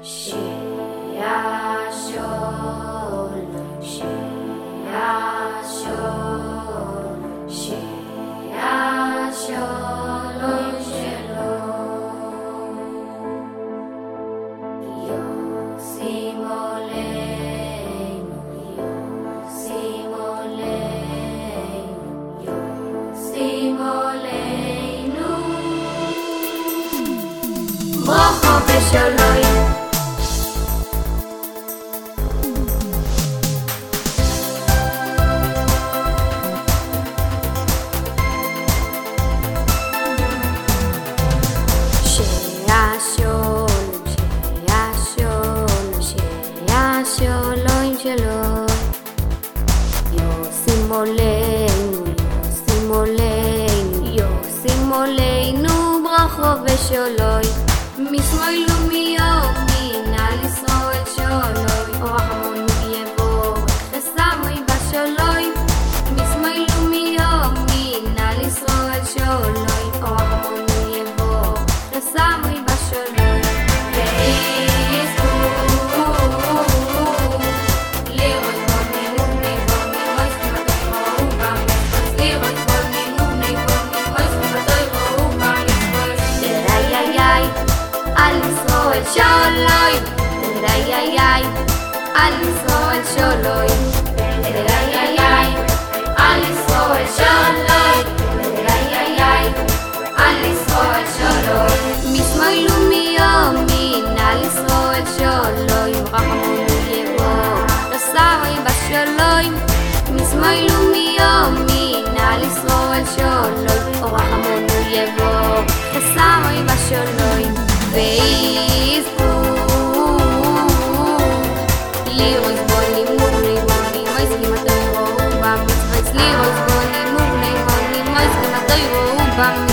ברכה ושלום. שלום שלום, יוסי מולנו, ברכה ושלום. משמאל ומימין על ישראל שלום, רחמון יבורך ושמי בשלום. משמאל ומימין על ישראל שלום, רחמון יבורך ושמי בשלום. Shalom, ay ay ay, al Israel shalom, ay ay ay, al Israel shalom, ay ay ay, al Israel shalom. משמאל ומימין על ישראל שלום, רחמון יבורך ושמי בשלום. משמאל ומימין על ישראל שלום, רחמון יבורך ושמי בשלום. ויזכו לירוס בונים מובני בונים מויסקים התוירו במצווה לירוס בונים מובני בונים מויסקים התוירו במצווה